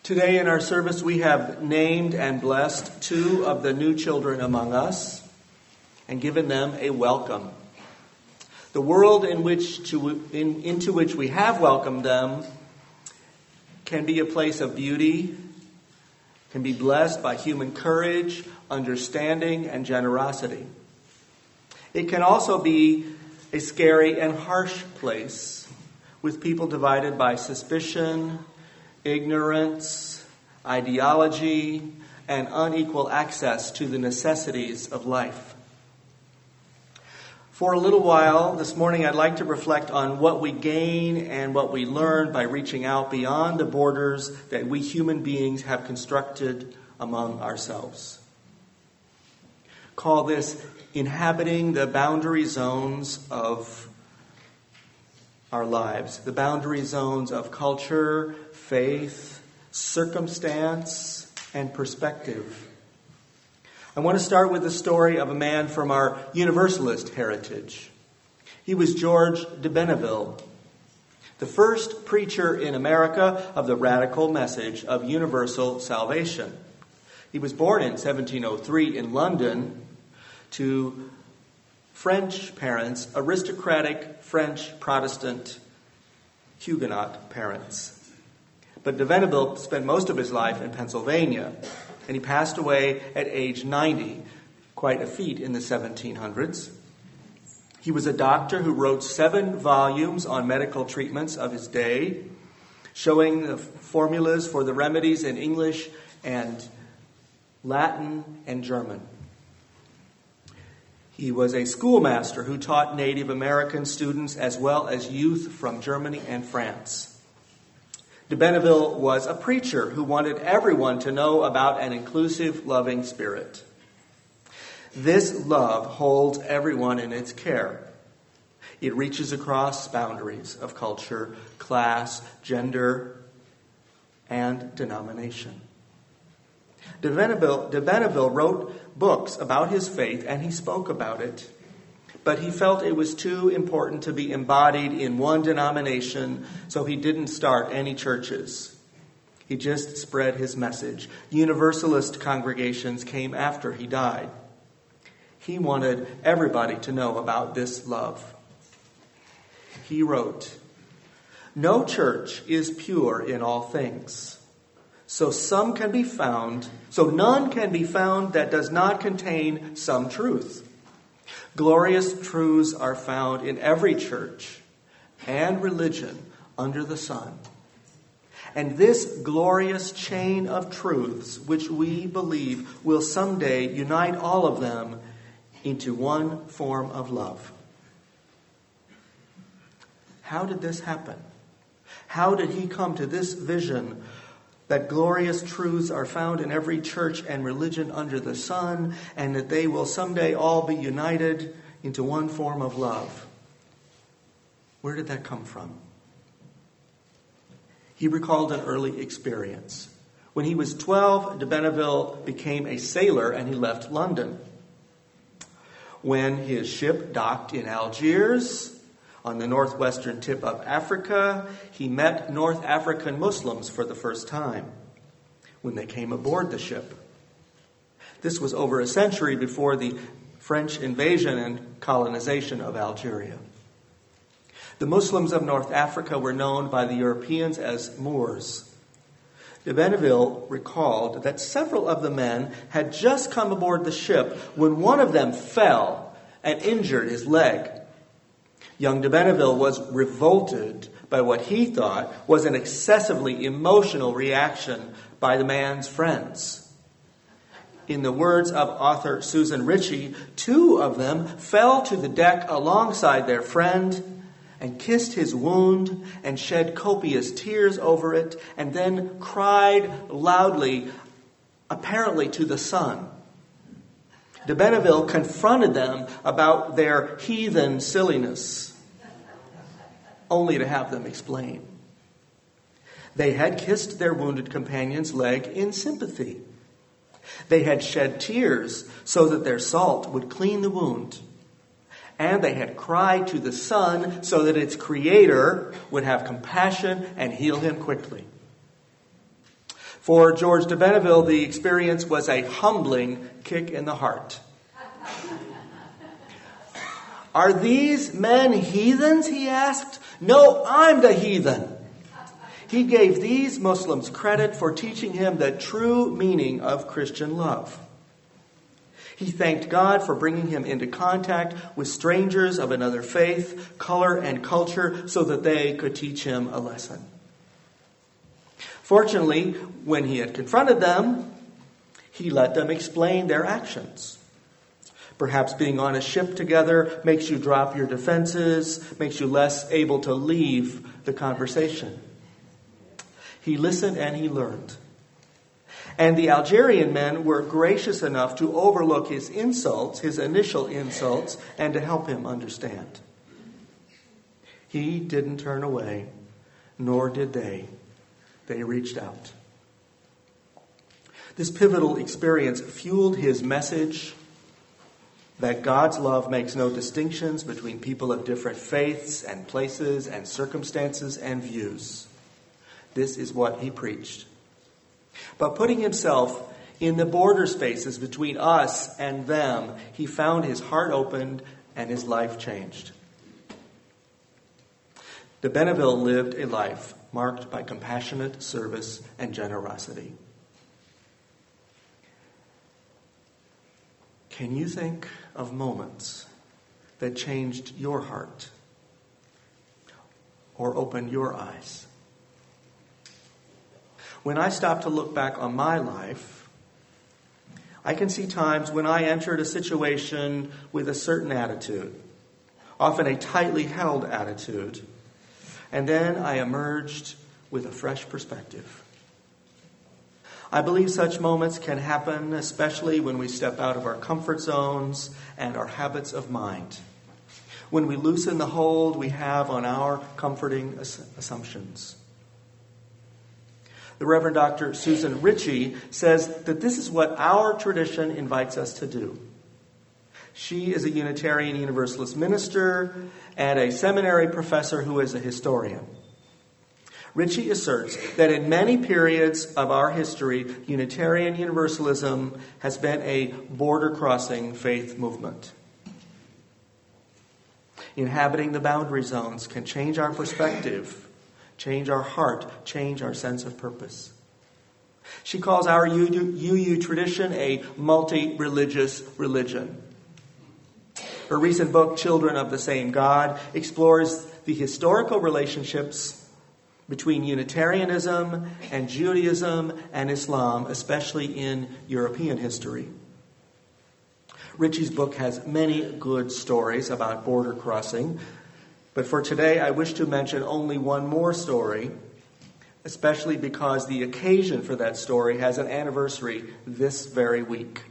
Today in our service we have named and blessed two of the new children among us and given them a welcome. The world into which we have welcomed them can be a place of beauty, can be blessed by human courage, understanding, and generosity. It can also be a scary and harsh place with people divided by suspicion, ignorance, ideology, and unequal access to the necessities of life. For a little while this morning, I'd like to reflect on what we gain and what we learn by reaching out beyond the borders that we human beings have constructed among ourselves. Call this inhabiting the boundary zones of our lives, the boundary zones of culture, faith, circumstance, and perspective. I want to start with the story of a man from our Universalist heritage. He was George de Benneville, the first preacher in America of the radical message of universal salvation. He was born in 1703 in London to French parents, aristocratic French Protestant Huguenot parents. But de Benneville spent most of his life in Pennsylvania, and he passed away at age 90, quite a feat in the 1700s. He was a doctor who wrote 7 volumes on medical treatments of his day, showing the formulas for the remedies in English and Latin and German. He was a schoolmaster who taught Native American students as well as youth from Germany and France. De Benneville was a preacher who wanted everyone to know about an inclusive, loving spirit. This love holds everyone in its care. It reaches across boundaries of culture, class, gender, and denomination. De Benneville wrote books about his faith, and he spoke about it. But he felt it was too important to be embodied in one denomination, so he didn't start any churches. He just spread his message. Universalist congregations came after he died. He wanted everybody to know about this love. He wrote, "No church is pure in all things. So none can be found that does not contain some truth. Glorious truths are found in every church and religion under the sun. And this glorious chain of truths, which we believe will someday unite all of them into one form of love." How did this happen? How did he come to this vision that glorious truths are found in every church and religion under the sun, and that they will someday all be united into one form of love? Where did that come from? He recalled an early experience. When he was 12, de Benneville became a sailor and he left London. When his ship docked in Algiers, on the northwestern tip of Africa, he met North African Muslims for the first time when they came aboard the ship. This was over a century before the French invasion and colonization of Algeria. The Muslims of North Africa were known by the Europeans as Moors. De Benneville recalled that several of the men had just come aboard the ship when one of them fell and injured his leg. Young de Benneville was revolted by what he thought was an excessively emotional reaction by the man's friends. In the words of author Susan Ritchie, 2 of them fell to the deck alongside their friend and kissed his wound and shed copious tears over it, and then cried loudly, apparently to the sun. De Benneville confronted them about their heathen silliness, only to have them explain. They had kissed their wounded companion's leg in sympathy. They had shed tears so that their salt would clean the wound. And they had cried to the sun so that its creator would have compassion and heal him quickly. For George de Benneville, the experience was a humbling kick in the heart. Are these men heathens, he asked. No, I'm the heathen. He gave these Muslims credit for teaching him the true meaning of Christian love. He thanked God for bringing him into contact with strangers of another faith, color, and culture so that they could teach him a lesson. Fortunately, when he had confronted them, he let them explain their actions. Perhaps being on a ship together makes you drop your defenses, makes you less able to leave the conversation. He listened and he learned. And the Algerian men were gracious enough to overlook his insults, his initial insults, and to help him understand. He didn't turn away, nor did they. They reached out. This pivotal experience fueled his message that God's love makes no distinctions between people of different faiths and places and circumstances and views. This is what he preached. But putting himself in the border spaces between us and them, he found his heart opened and his life changed. De Benneville lived a life marked by compassionate service and generosity. Can you think of moments that changed your heart or opened your eyes? When I stop to look back on my life, I can see times when I entered a situation with a certain attitude, often a tightly held attitude, and then I emerged with a fresh perspective. I believe such moments can happen, especially when we step out of our comfort zones and our habits of mind, when we loosen the hold we have on our comforting assumptions. The Reverend Dr. Susan Ritchie says that this is what our tradition invites us to do. She is a Unitarian Universalist minister and a seminary professor who is a historian. Ritchie asserts that in many periods of our history, Unitarian Universalism has been a border-crossing faith movement. Inhabiting the boundary zones can change our perspective, change our heart, change our sense of purpose. She calls our UU tradition a multi-religious religion. Her recent book, Children of the Same God, explores the historical relationships between Unitarianism and Judaism and Islam, especially in European history. Ritchie's book has many good stories about border crossing, but for today I wish to mention only one more story, especially because the occasion for that story has an anniversary this very week.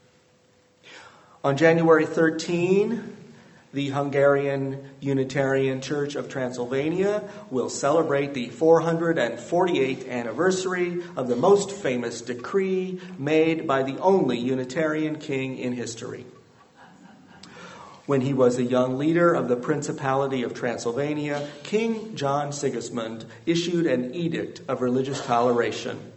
On January 13, the Hungarian Unitarian Church of Transylvania will celebrate the 448th anniversary of the most famous decree made by the only Unitarian king in history. When he was a young leader of the Principality of Transylvania, King John Sigismund issued an edict of religious toleration.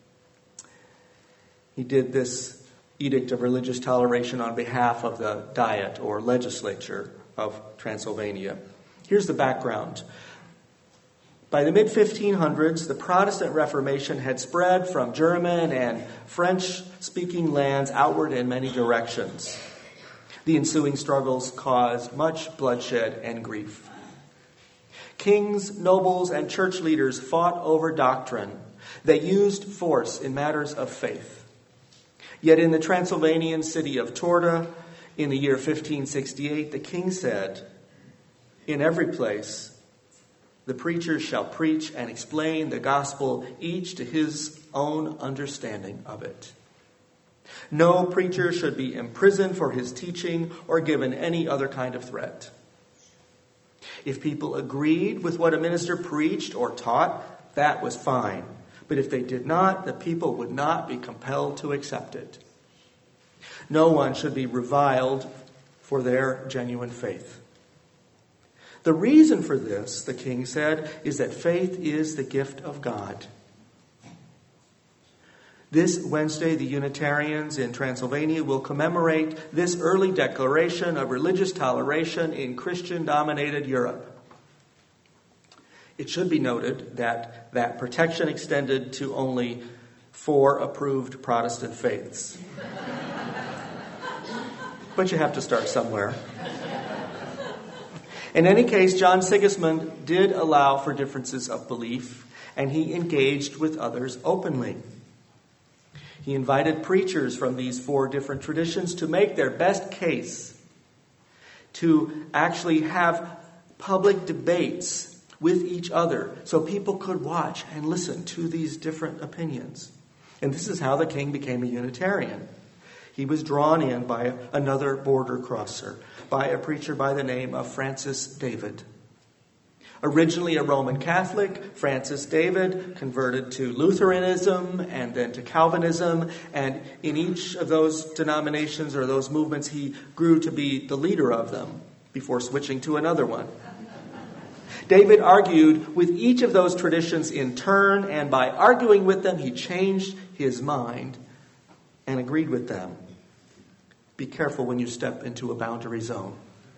He did this edict of religious toleration on behalf of the Diet or legislature of Transylvania. Here's the background. By the mid-1500s, the Protestant Reformation had spread from German and French-speaking lands outward in many directions. The ensuing struggles caused much bloodshed and grief. Kings, nobles, and church leaders fought over doctrine. They used force in matters of faith. Yet in the Transylvanian city of Torda, in the year 1568, the king said, "In every place, the preachers shall preach and explain the gospel, each to his own understanding of it. No preacher should be imprisoned for his teaching or given any other kind of threat. If people agreed with what a minister preached or taught, that was fine. But if they did not, the people would not be compelled to accept it. No one should be reviled for their genuine faith." The reason for this, the king said, is that faith is the gift of God. This Wednesday, the Unitarians in Transylvania will commemorate this early declaration of religious toleration in Christian-dominated Europe. It should be noted that that protection extended to only 4 approved Protestant faiths. But you have to start somewhere. In any case, John Sigismund did allow for differences of belief, and he engaged with others openly. He invited preachers from these 4 different traditions to make their best case, to actually have public debates with each other so people could watch and listen to these different opinions. And this is how the king became a Unitarian. He was drawn in by another border crosser, by a preacher by the name of Francis David. Originally a Roman Catholic, Francis David converted to Lutheranism and then to Calvinism. And in each of those denominations or those movements, he grew to be the leader of them before switching to another one. David argued with each of those traditions in turn, and by arguing with them, he changed his mind and agreed with them. Be careful when you step into a boundary zone.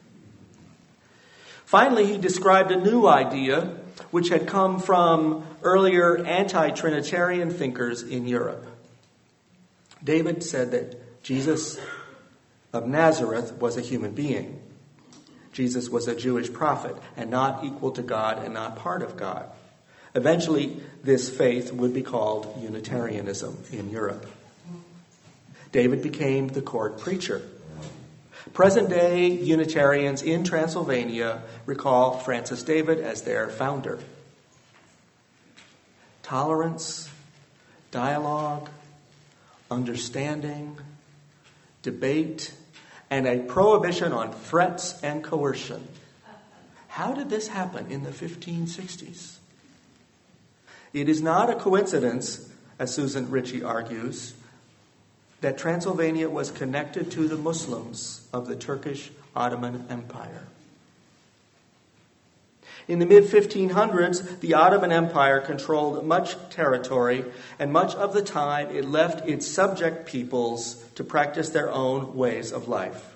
Finally, he described a new idea which had come from earlier anti-Trinitarian thinkers in Europe. David said that Jesus of Nazareth was a human being. Jesus was a Jewish prophet and not equal to God and not part of God. Eventually, this faith would be called Unitarianism in Europe. David became the court preacher. Present-day Unitarians in Transylvania recall Francis David as their founder. Tolerance, dialogue, understanding, debate, and a prohibition on threats and coercion. How did this happen in the 1560s? It is not a coincidence, as Susan Ritchie argues, that Transylvania was connected to the Muslims of the Turkish Ottoman Empire. In the mid-1500s, the Ottoman Empire controlled much territory, and much of the time it left its subject peoples to practice their own ways of life.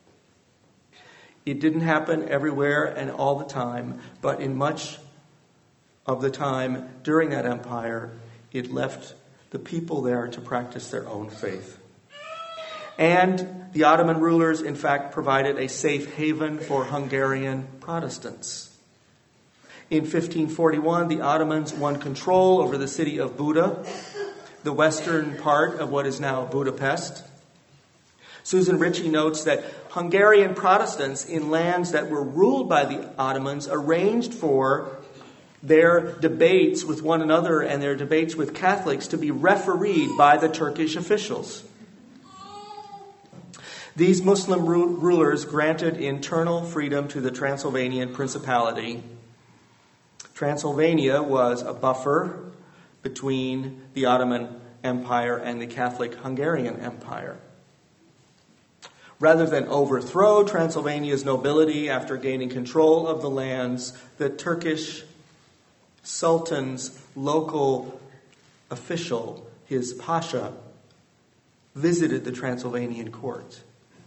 It didn't happen everywhere and all the time, but in much of the time during that empire, it left the people there to practice their own faith. And the Ottoman rulers, in fact, provided a safe haven for Hungarian Protestants. In 1541, the Ottomans won control over the city of Buda, the western part of what is now Budapest. Susan Ritchie notes that Hungarian Protestants in lands that were ruled by the Ottomans arranged for their debates with one another and their debates with Catholics to be refereed by the Turkish officials. These Muslim rulers granted internal freedom to the Transylvanian Principality. Transylvania was a buffer between the Ottoman Empire and the Catholic Hungarian Empire. Rather than overthrow Transylvania's nobility after gaining control of the lands, the Turkish Sultan's local official, his Pasha, visited the Transylvanian court.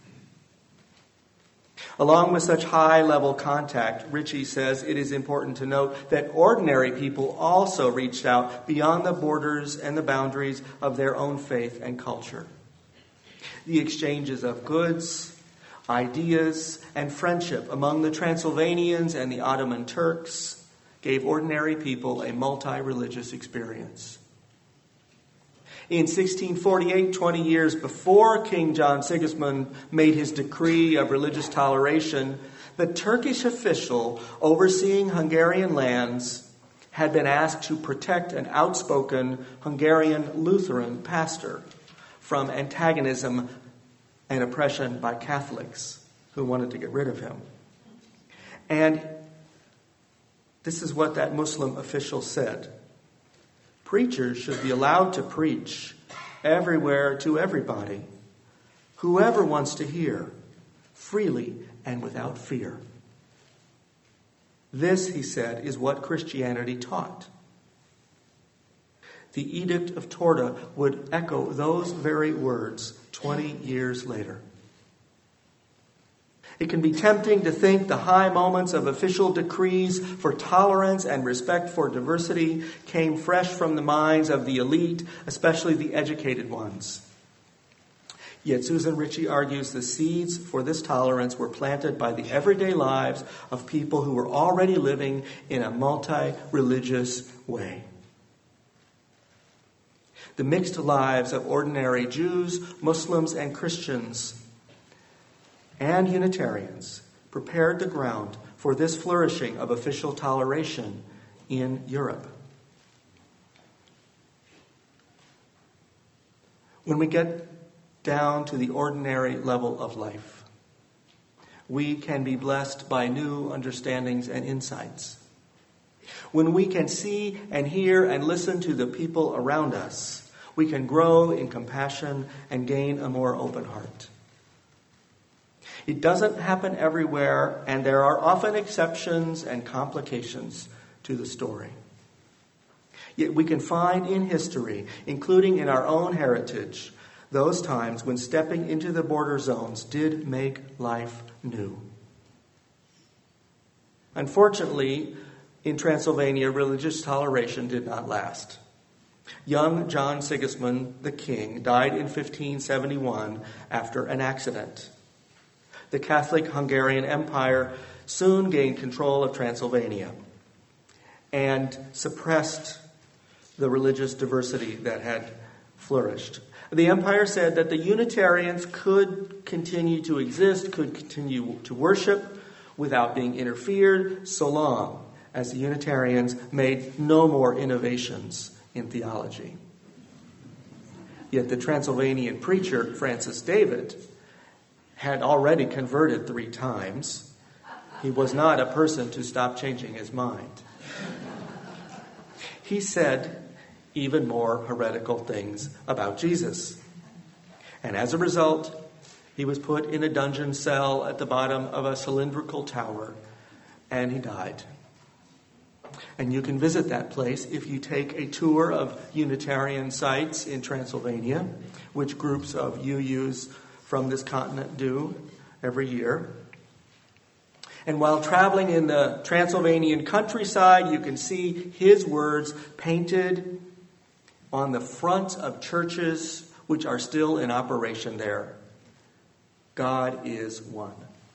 Along with such high-level contact, Ritchie says it is important to note that ordinary people also reached out beyond the borders and the boundaries of their own faith and culture. The exchanges of goods, ideas, and friendship among the Transylvanians and the Ottoman Turks gave ordinary people a multi-religious experience. In 1648, 20 years before King John Sigismund made his decree of religious toleration, the Turkish official overseeing Hungarian lands had been asked to protect an outspoken Hungarian Lutheran pastor from antagonism and oppression by Catholics who wanted to get rid of him. And this is what that Muslim official said. Preachers should be allowed to preach everywhere to everybody, whoever wants to hear, freely and without fear. This, he said, is what Christianity taught. the Edict of Torda would echo those very words 20 years later. It can be tempting to think the high moments of official decrees for tolerance and respect for diversity came fresh from the minds of the elite, especially the educated ones. Yet Susan Ritchie argues the seeds for this tolerance were planted by the everyday lives of people who were already living in a multi-religious way. The mixed lives of ordinary Jews, Muslims, and Christians and Unitarians prepared the ground for this flourishing of official toleration in Europe. When we get down to the ordinary level of life, we can be blessed by new understandings and insights. When we can see and hear and listen to the people around us, we can grow in compassion and gain a more open heart. It doesn't happen everywhere, and there are often exceptions and complications to the story. Yet we can find in history, including in our own heritage, those times when stepping into the border zones did make life new. Unfortunately, in Transylvania, religious toleration did not last. Young John Sigismund, the king, died in 1571 after an accident. The Catholic Hungarian Empire soon gained control of Transylvania and suppressed the religious diversity that had flourished. The empire said that the Unitarians could continue to exist, could continue to worship without being interfered, so long as the Unitarians made no more innovations in theology. Yet the Transylvanian preacher, Francis David, had already converted 3 times. He was not a person to stop changing his mind. He said even more heretical things about Jesus. And as a result, he was put in a dungeon cell at the bottom of a cylindrical tower, and he died. And you can visit that place if you take a tour of Unitarian sites in Transylvania, which groups of UUs from this continent do every year. And while traveling in the Transylvanian countryside, you can see his words painted on the fronts of churches which are still in operation there. God is one.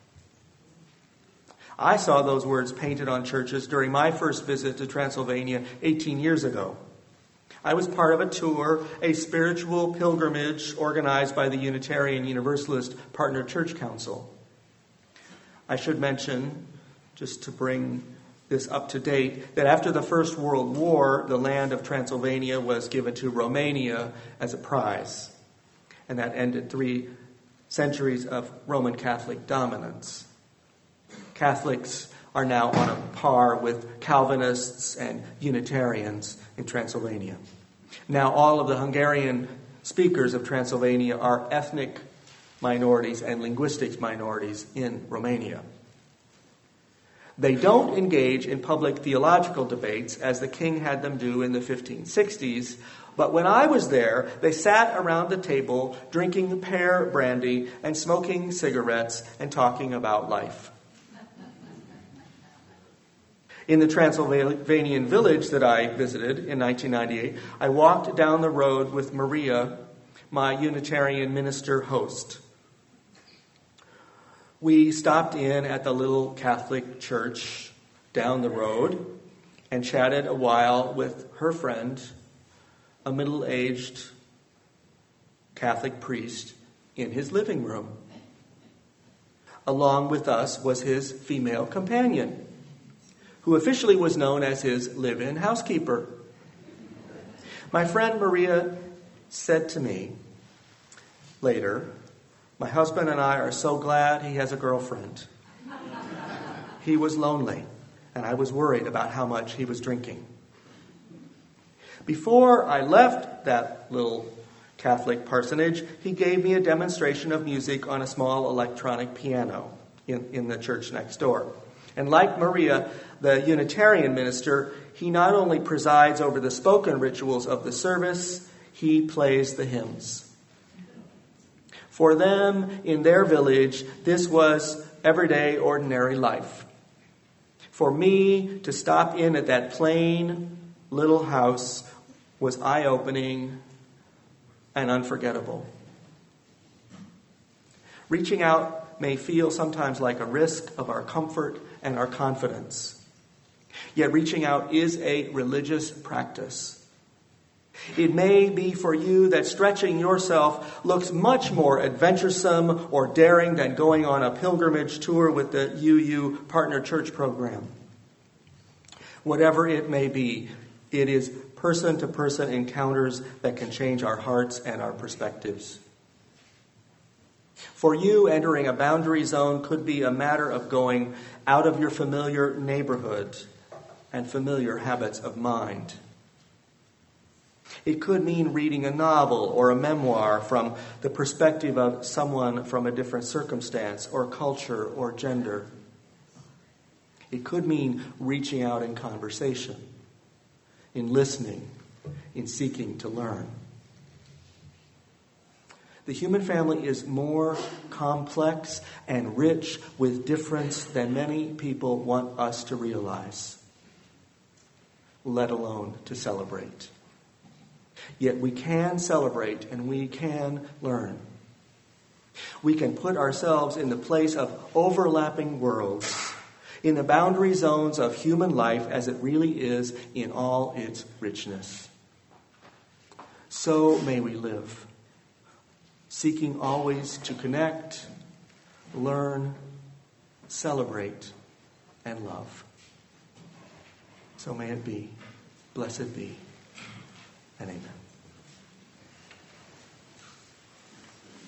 I saw those words painted on churches during my first visit to Transylvania 18 years ago. I was part of a tour, a spiritual pilgrimage organized by the Unitarian Universalist Partner Church Council. I should mention, just to bring this up to date, that after the First World War, the land of Transylvania was given to Romania as a prize. And that ended 3 centuries of Roman Catholic dominance. Catholics are now on a par with Calvinists and Unitarians in Transylvania. Now all of the Hungarian speakers of Transylvania are ethnic minorities and linguistic minorities in Romania. They don't engage in public theological debates as the king had them do in the 1560s, but when I was there, they sat around the table drinking pear brandy and smoking cigarettes and talking about life. In the Transylvanian village that I visited in 1998, I walked down the road with Maria, my Unitarian minister host. We stopped in at the little Catholic church down the road and chatted a while with her friend, a middle-aged Catholic priest, in his living room. Along with us was his female companion, who officially was known as his live-in housekeeper. My friend Maria said to me later, "My husband and I are so glad he has a girlfriend. He was lonely, and I was worried about how much he was drinking." Before I left that little Catholic parsonage, he gave me a demonstration of music on a small electronic piano in the church next door. And like Maria, the Unitarian minister, he not only presides over the spoken rituals of the service, he plays the hymns. For them, in their village, this was everyday, ordinary life. For me, to stop in at that plain little house was eye-opening and unforgettable. Reaching out may feel sometimes like a risk of our comfort and our confidence. Yet reaching out is a religious practice. It may be for you that stretching yourself looks much more adventuresome or daring than going on a pilgrimage tour with the UU Partner Church program. Whatever it may be, it is person-to-person encounters that can change our hearts and our perspectives. For you, entering a boundary zone could be a matter of going out of your familiar neighborhood and familiar habits of mind. It could mean reading a novel or a memoir from the perspective of someone from a different circumstance or culture or gender. It could mean reaching out in conversation, in listening, in seeking to learn. The human family is more complex and rich with difference than many people want us to realize, let alone to celebrate. Yet we can celebrate and we can learn. We can put ourselves in the place of overlapping worlds, in the boundary zones of human life as it really is in all its richness. So may we live, seeking always to connect, learn, celebrate, and love. So may it be. Blessed be. And amen.